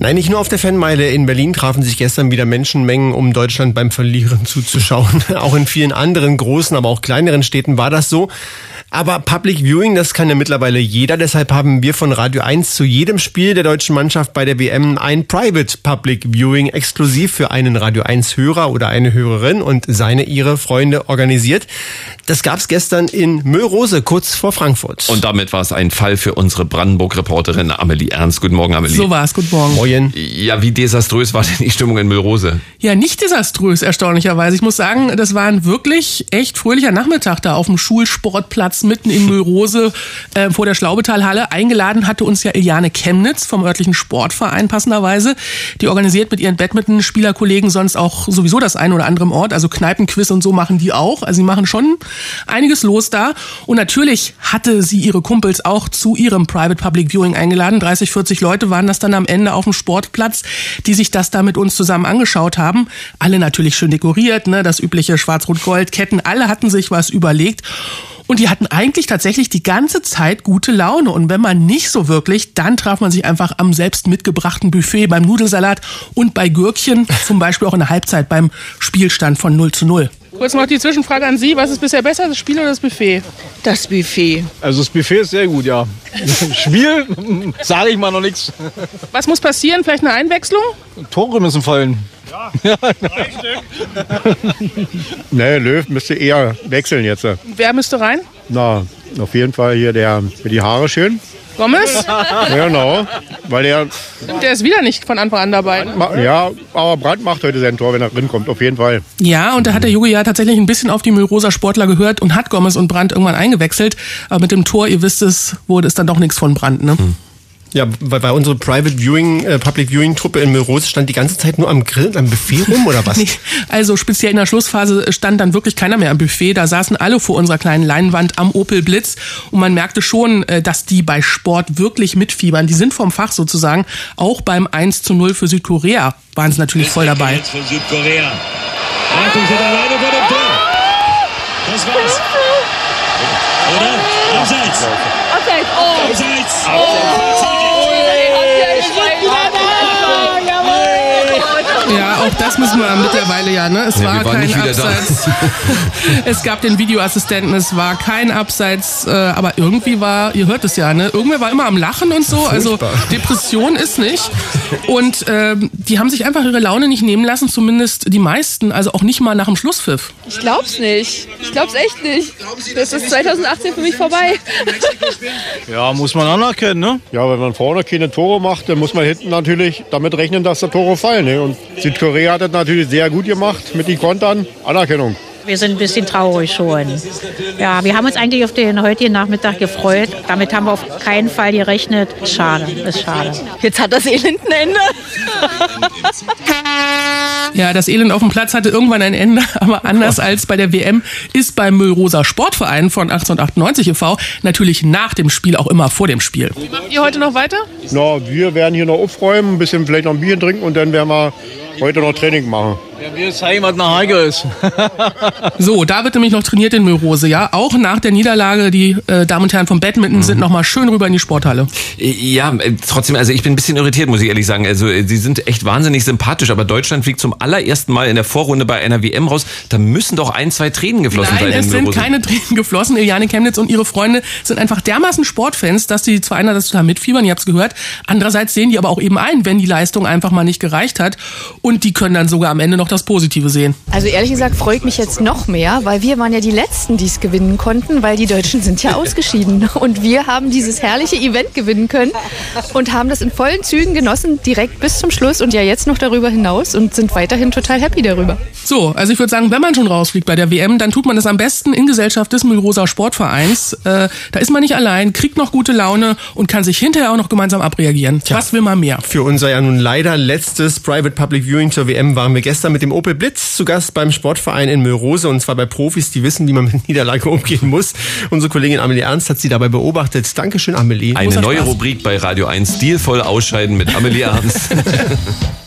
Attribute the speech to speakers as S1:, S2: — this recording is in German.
S1: Nein, nicht nur auf der Fanmeile in Berlin trafen sich gestern wieder Menschenmengen, um Deutschland beim Verlieren zuzuschauen. Auch in vielen anderen großen, aber auch kleineren Städten war das so. Aber Public Viewing, das kann ja mittlerweile jeder. Deshalb haben wir von Radio 1 zu jedem Spiel der deutschen Mannschaft bei der WM ein Private Public Viewing exklusiv für einen Radio 1 Hörer oder eine Hörerin und ihre Freunde organisiert. Das gab's gestern in Möllrose, kurz vor Frankfurt.
S2: Und damit war es ein Fall für unsere Brandenburg-Reporterin Amelie Ernst. Guten Morgen, Amelie.
S3: So war's, guten Morgen.
S1: Moin.
S2: Ja, wie desaströs war denn die Stimmung in Möllrose?
S3: Ja, nicht desaströs, erstaunlicherweise. Ich muss sagen, das war ein wirklich echt fröhlicher Nachmittag da auf dem Schulsportplatz mitten in Möllrose vor der Schlaubetalhalle. Eingeladen hatte uns ja Iliane Chemnitz vom örtlichen Sportverein passenderweise. Die organisiert mit ihren Badminton-Spielerkollegen sonst auch sowieso das ein oder andere im Ort. Also Kneipenquiz und so machen die auch. Also sie machen schon einiges los da. Und natürlich hatte sie ihre Kumpels auch zu ihrem Private Public Viewing eingeladen. 30, 40 Leute waren das dann am Ende auf dem Sportplatz, die sich das da mit uns zusammen angeschaut haben. Alle natürlich schön dekoriert, ne? Das übliche Schwarz-Rot-Gold-Ketten. Alle hatten sich was überlegt. Und die hatten eigentlich tatsächlich die ganze Zeit gute Laune. Und wenn man nicht so wirklich, dann traf man sich einfach am selbst mitgebrachten Buffet, beim Nudelsalat und bei Gürkchen, zum Beispiel auch in der Halbzeit beim Spielstand von 0:0. Kurz noch die Zwischenfrage an Sie. Was ist bisher besser, das Spiel oder das Buffet?
S4: Das Buffet.
S5: Also das Buffet ist sehr gut, ja. Spiel, sage ich mal noch nichts.
S3: Was muss passieren? Vielleicht eine Einwechslung?
S5: Tore müssen fallen.
S6: Ja, 3 Stück.
S7: Ne, Löw müsste eher wechseln jetzt.
S3: Wer müsste rein?
S7: Na, auf jeden Fall hier der mit die Haare schön.
S3: Gomez?
S7: Ja, genau. Weil der
S3: ist wieder nicht von Anfang an dabei.
S7: Ja, aber Brandt macht heute sein Tor, wenn er drin kommt, auf jeden Fall.
S3: Ja, und da hat der Jogi ja tatsächlich ein bisschen auf die Möllroser Sportler gehört und hat Gomez und Brandt irgendwann eingewechselt. Aber mit dem Tor, ihr wisst es, wurde es dann doch nichts von Brandt, ne?
S1: Ja, weil unsere Private Viewing, Public Viewing Truppe in Möllrose stand die ganze Zeit nur am Grill und am Buffet rum, oder was?
S3: Nee, also speziell in der Schlussphase stand dann wirklich keiner mehr am Buffet. Da saßen alle vor unserer kleinen Leinwand am Opel Blitz und man merkte schon, dass die bei Sport wirklich mitfiebern. Die sind vom Fach sozusagen. Auch beim 1:0 für Südkorea waren sie natürlich voll dabei.
S6: Jetzt von Südkorea. Achtung, sind alleine vor dem Tor. Das war's. Oder? Abseits.
S4: Abseits. Oh.
S6: Abseits.
S3: Ja, auch das müssen wir mittlerweile ne? Es war kein Abseits. Es gab den Videoassistenten, es war kein Abseits, aber irgendwie war, ihr hört es ja, ne? Irgendwer war immer am Lachen und so, also Depression ist nicht. Und die haben sich einfach ihre Laune nicht nehmen lassen, zumindest die meisten, also auch nicht mal nach dem Schlusspfiff.
S4: Ich glaub's nicht. Ich glaub's echt nicht. Das ist 2018 für mich vorbei.
S5: Ja, muss man anerkennen, ne?
S7: Ja, wenn man vorne keine Tore macht, dann muss man hinten natürlich damit rechnen, dass da Tore fallen. Ne? Und Südkorea hat das natürlich sehr gut gemacht mit den Kontern. Anerkennung.
S8: Wir sind ein bisschen traurig schon. Ja, wir haben uns eigentlich auf den heutigen Nachmittag gefreut. Damit haben wir auf keinen Fall gerechnet. Schade, ist schade.
S4: Jetzt hat das Elend ein Ende.
S3: Ja, das Elend auf dem Platz hatte irgendwann ein Ende, aber anders als bei der WM ist beim Möllroser Sportverein von 1898 e.V. natürlich nach dem Spiel auch immer vor dem Spiel. Wie macht ihr heute noch weiter?
S7: Na, wir werden hier noch aufräumen, ein bisschen vielleicht noch ein Bier trinken und dann werden wir heute noch Training machen.
S5: Ja, wir zeigen, was nach Hause ist.
S3: So, da wird nämlich noch trainiert in Möllrose, ja. Auch nach der Niederlage, die Damen und Herren vom Badminton sind noch mal schön rüber in die Sporthalle.
S2: Ja, trotzdem, also ich bin ein bisschen irritiert, muss ich ehrlich sagen. Also sie sind echt wahnsinnig sympathisch, aber Deutschland fliegt zum allerersten Mal in der Vorrunde bei einer WM raus. Da müssen doch 1, 2 Tränen geflossen sein.
S3: Nein, es sind keine Tränen geflossen. Iliane Chemnitz und ihre Freunde sind einfach dermaßen Sportfans, dass die zwar einerseits total mitfiebern, ihr habt's gehört, andererseits sehen die aber auch eben ein, wenn die Leistung einfach mal nicht gereicht hat. Und die können dann sogar am Ende noch das Positive sehen.
S4: Also ehrlich gesagt freut mich jetzt noch mehr, weil wir waren ja die Letzten, die es gewinnen konnten, weil die Deutschen sind ja ausgeschieden. Und wir haben dieses herrliche Event gewinnen können und haben das in vollen Zügen genossen, direkt bis zum Schluss und ja jetzt noch darüber hinaus und sind weiterhin total happy darüber.
S3: So, also ich würde sagen, wenn man schon rausfliegt bei der WM, dann tut man das am besten in Gesellschaft des Möllroser Sportvereins. Da ist man nicht allein, kriegt noch gute Laune und kann sich hinterher auch noch gemeinsam abreagieren. Tja, was will man mehr?
S1: Für unser ja nun leider letztes Private Public Viewing zur WM waren wir gestern mit dem Opel Blitz zu Gast beim Sportverein in Möllrose und zwar bei Profis, die wissen, wie man mit Niederlage umgehen muss. Unsere Kollegin Amelie Ernst hat sie dabei beobachtet. Dankeschön, Amelie.
S2: Eine neue Rubrik bei Radio 1, stilvoll ausscheiden mit Amelie Ernst.